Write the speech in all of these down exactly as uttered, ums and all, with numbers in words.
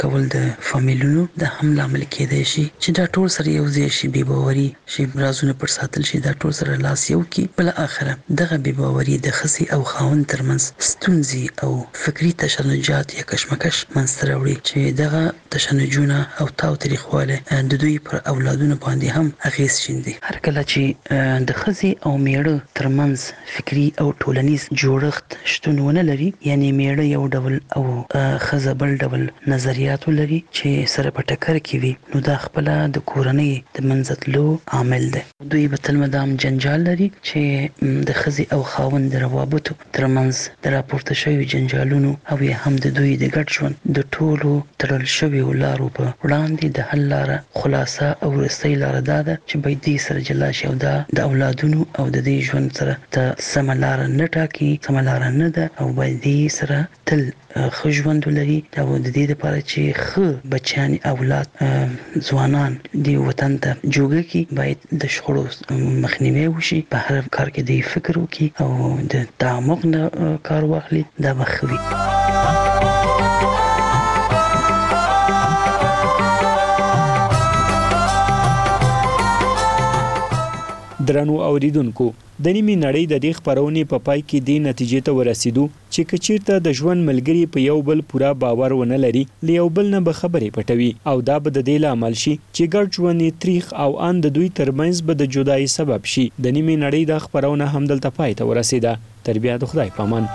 کول د فامیلونو د هم لامل کېدای شي چې دا ټول سره یو ځای شي، بې باوري شي، رازونه پر ساتل شي، دا ټول سره لاس یو کی. بل اخره دغه بې باوري د ښځې او خاوند ترمنځ ستونزې او فکری تشنجات یا کشمکش منځته راوړي چې دغه تشنجونه او تاو تریخواله د دوی پر اولادونو باندې هم اغیز شیندي. هر کله چې د ښځې او میړه ترمنځ فکری او ټولنیز جوړښت شتون ونه لري، یعنی میړه یو ډول او ښځه بل ډول نظریات لري چې سره په ټکر کې وي، نو دا خپل د کورنۍ د منځتلو عامل دی. دوی به تل مدام جنجال لري چې د ښځې او خاوند د روابطو ترمنځ د راپورته شوي جنجالونو او یا هم د دوی د ګډ ژوند د ټولو تړل شویو لارو په وړاندې د حل لاره خلاصه او وروستۍ لاره دا ده چې باید دې سره جلا شي او دا د اولادونو او د دې ژوند سره ته سمه لاره نه ټاکي، سمه لاره نه ده او باید دې سره تل ښه ژوند ولري او د دې لپاره چې ښه بچیان اولاد ځوانان دې وطن ته جوګه کړي، باید د شخړو مخنیوی وشي، په هر کار کې دې فکر وکړي او د تعمق نه کار واخلي، دا به ښه وي. درنو اوریدونکو، د نیمې نړۍ د دې خبرونې په پای کې دې نتیجې ته ورسېدو چې که چیرته د ژوند ملګري په یو بل پوره باور ونه لري، له یو بل نه به خبرې پټوي او دا به د دې لامل شي چې ګډ ژوند یې تریخ او ان د دوی ترمنځ به د جدایي سبب شي. د نیمې نړۍ د خبرونه هم دلته پای ته ورسېده. تر بیا د خدای پامان.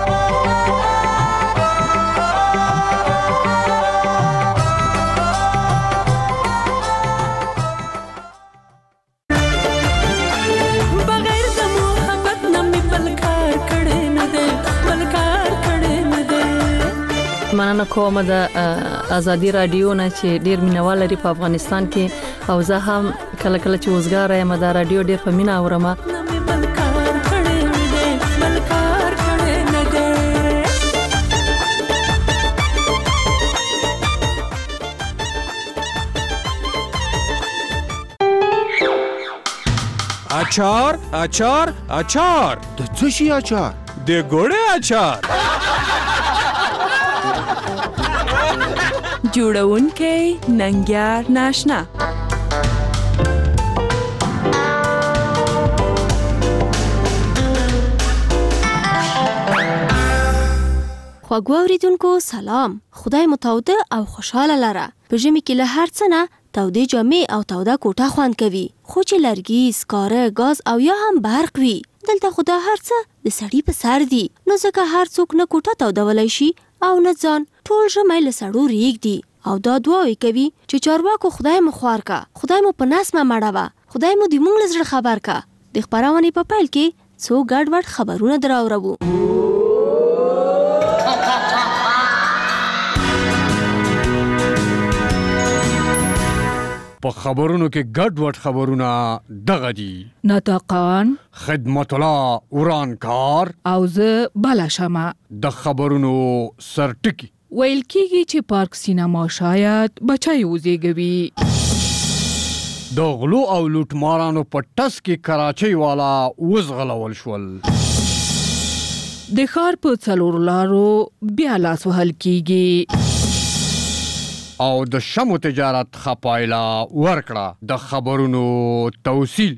مننه کوم د ازادي رادیو نه چې ډیر مینوال لري په افغانستان کې، او زه هم کله کله چې وزګار یم د رادیو ډیر په مینا اورم. اچار اچار اچار د څه شي اچار؟ د ګوړې اچار. جوړونکی ننګیار ناشنا. خواږه اوریدونکو سلام، خدای مو تاوده او خوشاله لره. په ژمي کې له هر څه نه تودې جامې او توده کوټه خوند کوي، خو چې لرګي، سکاره، ګاز او یا هم برق وي، دلته خو دا هر څه د سړي په سر دي، نو ځکه هر څوک نه کوټه تودولی شي او نه ځان. ټول ژمی له سړو ریږدي او دا دعاوې کوي چې چارواکو خدای مو خوار کا، خدای مو په نسمه مړوه، خدای مو د موږ له زړه خبر کا. د خپرونې په پیل کې څو ګډ وډ خبرونه دراوړو. په خبرونو کې ګډ وډ خبرونه دغه دي: نطاقان، خدمت الله ورانکار او زه بلا شمه. د خبرونو سرټکی ویل کېږي چې پارک سینما شاید بچای وزیږوي. د غلو او لوټمارانو په ټس کې کراچۍ والا وزغلول شول. د ښار په څلورو لارو بیا لاس وهل کېږي. او د شمو تجارت خپایلا ورکړه. د خبرونو توصیل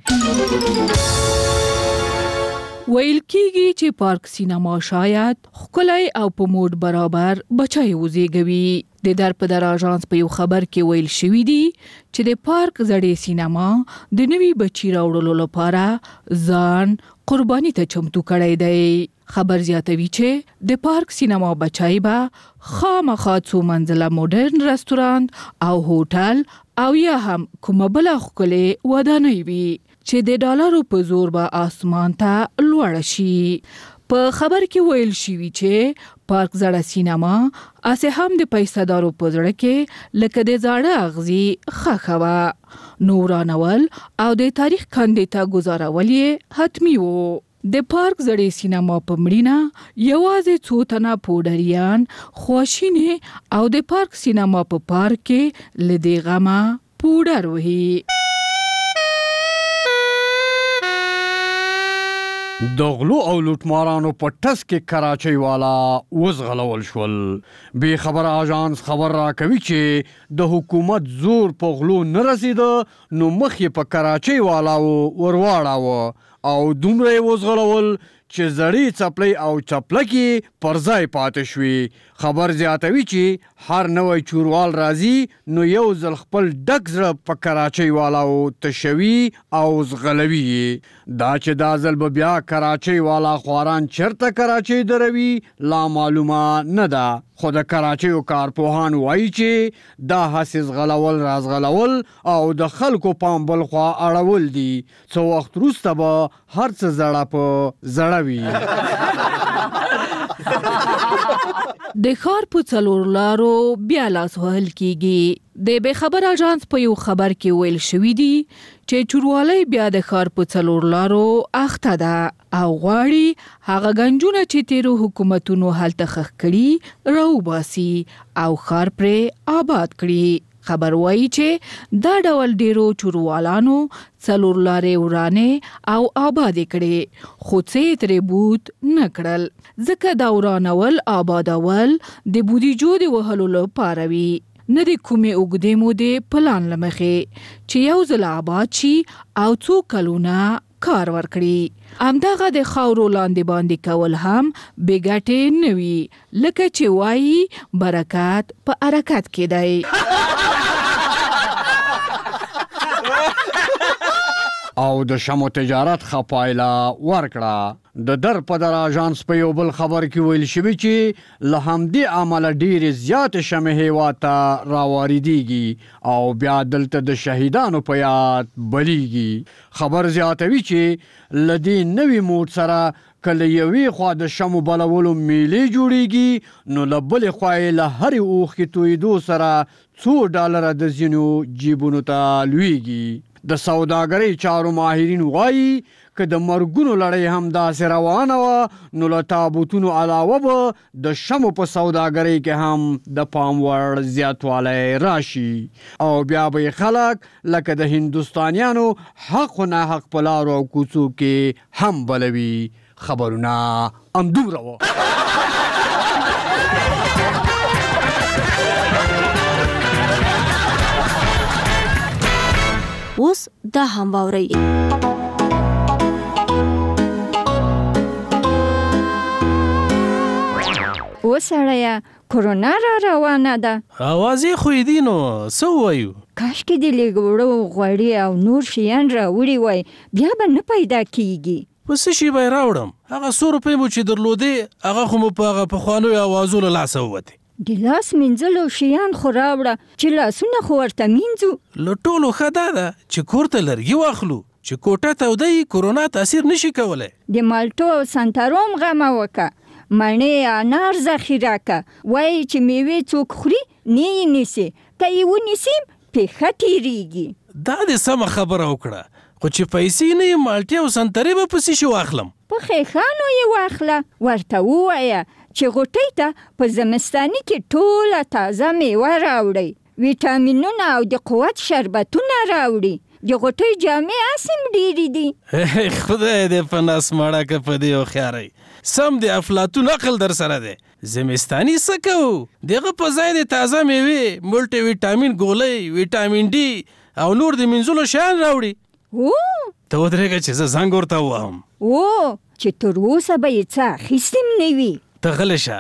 ویل کېږي چې پارک سینما شاید ښکلی او په موډ برابر بچای وزیږوي. د در په در آژانس په یو خبر کې ویل شوي دي چې د پارک زړې سینما د نوي بچي راوړلو لپاره ځان قرباني ته چمتو کړی دی. خبر زیاتوي چې د پارک سینما بچای به خامخا څو منزله موډرن رستورانت او هوټل او یا هم کومه بله ښکلې ودانۍ وي چې د ډالرو په زور به آسمان ته لوړه شي. په خبر کې ویل شوي چې پارک زړه سینما اسې هم د پیسه‌دارو په زړه کې لکه د زاړه اغزي خښه وه، نو ورانول او د تاریخ کندې ته ګزارول یې حتمي وو. د پارک زړې سینما په مړینه یوازې څو تنه پوډریان خواشینې او د پارک سینما په پارک کې له دې غمه پوډر وهي. د غلو او لوټمارانو په ټس کې کراچۍ والا وزغلول شول. بې خبره اژانس خبر راکوي چې د حکومت زور په غلو نه رسیده نو مخ یې په کراچۍ والا ورواړاوه او دومره یې وزغلول چې زړې څپلۍ او چپلکې پر ځای پاتې شوې. خبر زیاتوي چې هر نوی چوروال راځي نو یو ځل خپل ډک زړه په کراچۍ والاو تشوي او زغلوي. دا چې دا ځل به بیا کراچۍ والا خواران چرته کراچۍ دروي لا معلومه نه ده، خو د کراچۍ کارپوهان وایي چې دا هسې زغلول رازغلول او د خلکو پام بل خوا اړول دي. څو وخت وروسته به هر څه زړه په زړه وي. د ښار په څلور لارو بیا لاس وهل کیږي. د بې خبر اژانس په یو خبر کې ویل شوی دی چې چوروالی بیا د ښار په څلور لارو اخته ده او غواړي هغه ګنجونه چې تیرو حکومتونو هلته ښخ کړي راوباسي او ښار پرې آباد کړي. خبر وایي چې دا ډول ډیرو چوروالانو څلور لارې ورانې او آبادې کړې، خو څه ترې بوت نه کړل ځکه دا ورانول آبادول د بودیجو د وهلو لپاره وي، نه د کومې اوږدې مودې پلان له مخې چې یو ځل آباد شي او څو کلونه کار ورکړي. همدغه د خاورو لاندې باندې کول هم بې ګټې نه وي، لکه چې وایي برکت په حرکت کې دی. او د شمو تجارت خپایله ورکړه. د در په در اژانس په یو بل خبر کې ویل شوي چې له همدې امله ډېرې زیاتې شمې هېواد ته راواردېږي او بیا دلته د شهیدانو په یاد بلیږي. خبر زیاتوي چې له دې نوي موټ سره کله یوې خوا د شمو بلولو میلې جوړیږي نو له بلې خوا یې له هرې اوښکې تویدو سره څو ډالره د ځینو جیبونو ته لویږي. د سوداګرۍ چارو ماهرین وایي که د مرګونو لړۍ هم داسې روانه وه نو له تابوتونو علاوه به د شمو په سوداګرۍ کې هم د پام وړ زیاتوالی راشي او بیا به یې خلک لکه د هندوستانیانو حق و ناحق په لارو او کوڅو کې هم بلوي. خبرونه همدومره وه. اوس دا هم واورئ. او سړیه کرونا را روانه ده. اوازې خو یې دي نو څه ووایو؟ کاشکې د لږ وړو غوړي او نور شیان راوړي وای بیا به نه پیدا کیږي. په څه شي به یې راوړم؟ هغه څو روپۍ مو چې درلودې هغه خو مو په هغه پخوانیو اوازو له لاسه ووتې. د لاس مینځلو شیان خو راوړه چې لاسونه خو ورته مینځو. له ټولو ښه دا ده چې کور ته لرګي واخلو چې کوټه توده یي کرونا تاثیر نشي کولی. د مالټو او سنتروم غمه وکه، مڼې انار ذخیره که، وایي چې میوې څوک خوري نه یې نیسي، که یې ونیسي پېښه تېرېږي. دا دې سمه خبره وکړه، خو چې پیسې نه یې مالټې او سنترې به په څه شي واخلم؟ په ښیښانو یې واخله، ورته ووایه چې غوټۍ ته په زمستاني کې ټوله تازه میوه راوړئ، ویټامینونه او د قوت شربتونه راوړي. د غوټۍ جامې اسیم ډېرې دي. خدای دې په ناس ماړه که په دې هوښیارئ. سم د افلاطون عقل در سره دی. زمستاني څه کوو؟ دغه په ځای د تازه میوې، مولټي ویټامین ګولۍ، ویټامین ډي او نور د مینځلو شیان راوړي. او ته ودرېږه چې زه زنګ ورته ووهم. او چې تر اوسه به یې څه اخیستیم نه وي. ته غلی شه.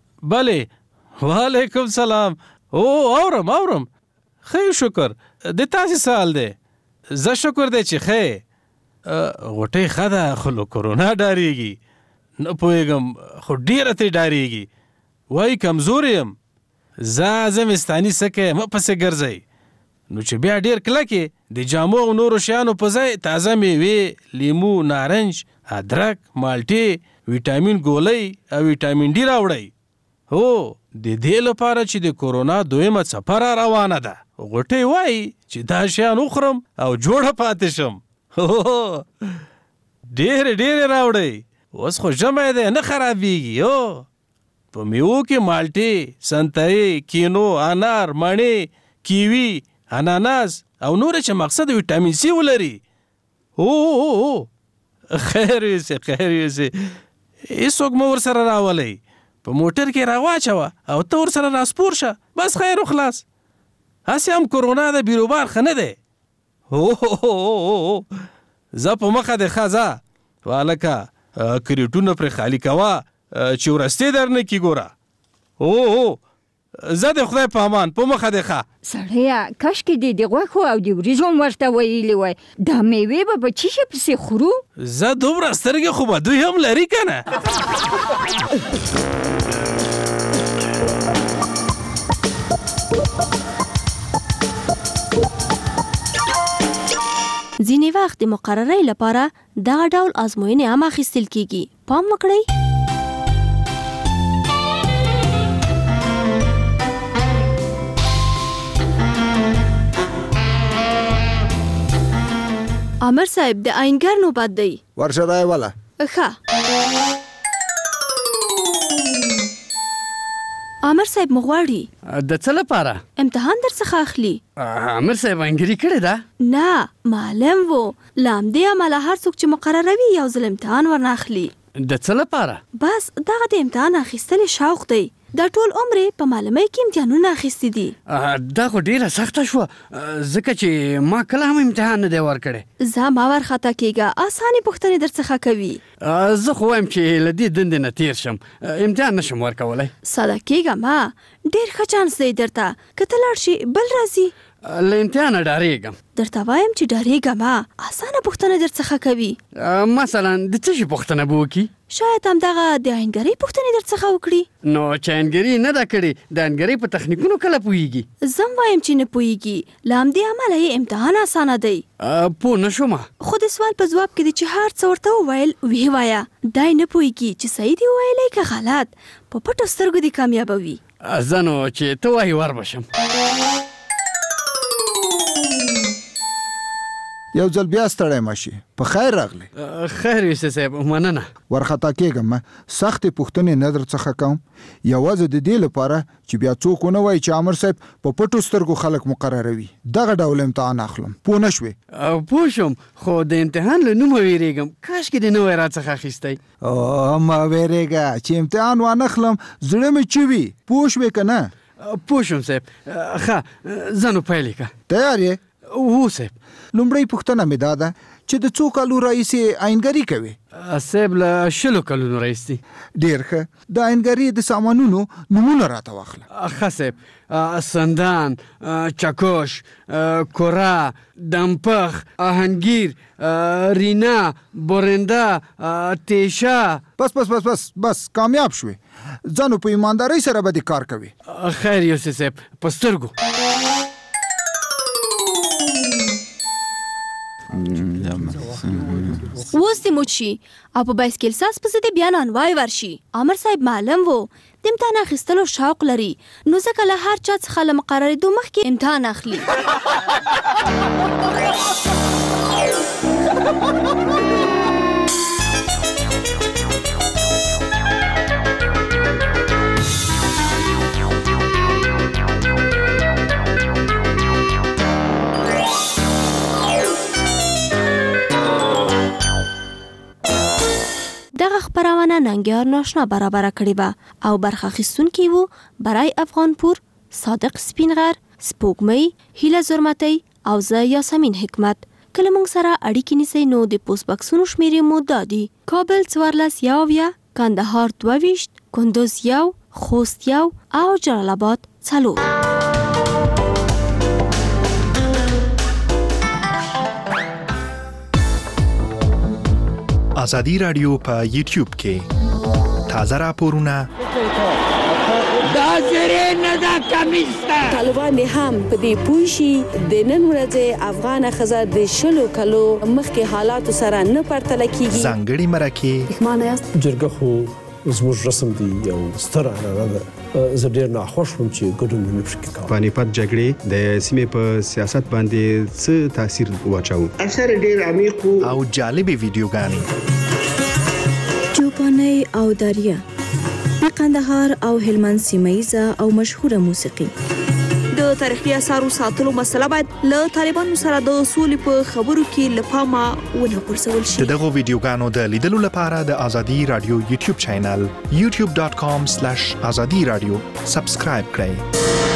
بلې، وعلیکم سلام. او اورم اورم. ښه شکر. د تاسې څه حال دی؟ زه شکر دی چې ښه. غوټۍ ښه ده خو له کرونا ډارېږي. نه پوهېږم خو ډېره ترې ډارېږي. وایي کمزور یم. زه زمستاني څه کوې مه پسې ګرځئ. نو چې بیا ډېر کلکې د جامو او نورو شیانو په ځای تازه میوې، لیمو، نارنج، ادرک، مالټې، ویټامین ګولۍ او ویټامین ډي راوړئ. هو د دې لپاره چې د کرونا دویمه څپه را روانه ده. غوټۍ وایي چې دا شیان وخورم او جوړه پاتې شم. هو ډېرې ډېرې راوړئ. اوس خو ژمی دی نه خرابېږي. هو په میوو کې مالټې، سنترې، کینو، انار، مڼې، کیوي، اناناس او نور چې مقصد ویټامین سی ولري. او او خیر یوسې خیر یوسې هېڅوک مه ورسره راولئ په موټر کې راواچوه او ته ورسره راسپور شه بس خیر و خلاص هسې هم کرونا د بیروبار ښه نه دی زه په مخه دې ښه ځه هلکه کریټونه پرې خالي کوه چې ورستې در نه کي ګوره او زه د خدای په امان په مخه دې ښه سړیه کاشکې دې د غوښو او د وریځو هم ورته ویلي وای دا میوې به په څه شي پسې خورو زه دومره سترګې خو به دوی هم لري که نه ځینې وخت د مقررۍ لپاره دغه ډول ازموینې هم اخیستل کیږي. پام وکړئ. عامر صاحب د آینګر نوبت دی. ورشه رای والا. ښه. عامر صاحب مغواړي د څه لپاره امتحان در څخه اخلي. عامر صاحب انګری کړی دا؟ نه معلم وو لامدې عمله هر څوک چې مقرروي یو ځل امتحان ورنه اخلي. د څه لپاره؟ بس دغه د امتحان اخیستل شوق دی. دا ټول عمر په معلمۍ کې امتحانونه اخیستي دي. دا خو ډیره سخته شوه ځکه چې ما کله هم امتحان نه دی ورکړی. زه ما ورخطا کېږه اسانې پوښتنې در څخه کوي. زه خو وایم چې له دې دندې نه تېر شم امتحان نشم ورکولی. ساده کېږه ما ډېر ښه چانس دی درته که ته لاړ شي بل راځي. له امتحانه ډارېږم. درته وایم چې ډارېږه ما اسانه پوښتنه در څخه کوي. مثلا د څه شي پوښتنه به وکړي؟ شاید همدغه د آینګرۍ پوښتنې در څخه وکړي. نو چې آینګري نه ده کړې د آینګرۍ په تخنیکونو کله پوهېږي؟ زه هم وایم چې نه پوهېږي له همدې امله یې امتحان اسانه دی. پوه نه شومه. خو د سوال په ځواب کې دی چې هر څه ورته وویل ویې وایه. دی نه پوهېږي چې صحیح دي وویلی که غلط په پټو سترګو دې کامیابوي. زه نو چې ته وایي ور به شم. یو ځل بیا ستړی مه شي. په خیر راغلی. خیر یوسف صاحب مننه. ورخطا کېږم سختې پوښتنې نه در څخه کوم یوازې د دې لپاره چې بیا څوک ونه وایي چې عامر صاحب په پټو سترګو خلک مقرروي. دغه ډول امتحان اخلم. پوه نه شوې؟ پوه شوم خو د امتحان له نومه ویرېږم. کاشکې دې نه وای راڅخه اخیستی. مه ویرېږه چې امتحان وانخلم زړه مې چوي. پوه شوې که نه؟ پوه شوم صاحب. ښه زه نو پیل یې که. تیار یې؟ هو صاحب. لومړی پوښتنه مې دا ده چې د څو کالو راهیسې آینګري کوې؟ صاحب له شلو کلونو راهیسې. ډېر ښه. د آینګري د سامانونو نومونه راته واخله. ښه صاحب. سندان، چکش، کره، دمپخ، آهنګیر، رینا، بورنده، تیشه. بس بس بس بس بس کامیاب شوې. ځانو په ایماندارۍ سره به دې کار کوې. خیر یوسف صاحب په سترګو. اوس دې موچ شي او په بایسکل ساز پسې دې بیا نانوای ورشي. عامر صاحب معلم وو د امتحان اخیستلو شوق لري نو ځکه له هر چا څخه له مقررېدو مخکې امتحان اخلي. دغه خپرونه ننګیار ناشنا برابره کړې وه او برخه اخیستونکي وو برای افغانپور، صادق سپینغر، سپوږمۍ، هیله زرمتۍ او زه یاسمین حکمت. که له موږ سره اړیکې نیسئ نو د پوسټ بکسونو شمېرې مو دا دي: کابل څوارلس یو اویا، کندهار دوه ویشت، کندوز یو، خوست یو او جلال آباد څلور. ازادي رادیو په یوټیوب کې تازه راپورونه دا زری نه دا کمیسته. طالبان هم په دې پوه شي د نن ورځې افغان ښځه د شلو کلو مخکې حالاتو سره نه پرتله کیږي. ځانګړي مرکې پښمانه یاست؟ جرګه خو زموږ رسم دی یو ستر عنعنه ده. زه ډېر ناخوښ وم چې ګډون مې نه شو کولی. پانیپت جګړې د سیمې په سیاست باندې څه تاثیر واچاوه؟ اثر ډېر عمیق او جالبې ویډیوګانې. چوپانۍ او داریه د قندهار او هلمند سیمه ییزه او مشهوره موسیقي. د تاریخي آثارو ساتلو مسله باید له طالبانو سره د سولې په خبرو کې لپامه ونه غورځول شي. دغه ویډیوګانو د لیدلو لپاره د ازادي رادیو یوټیوب چینل یوټیوب ډاٹ کام سلیش ازادي رادیو سبسکرایب کړئ.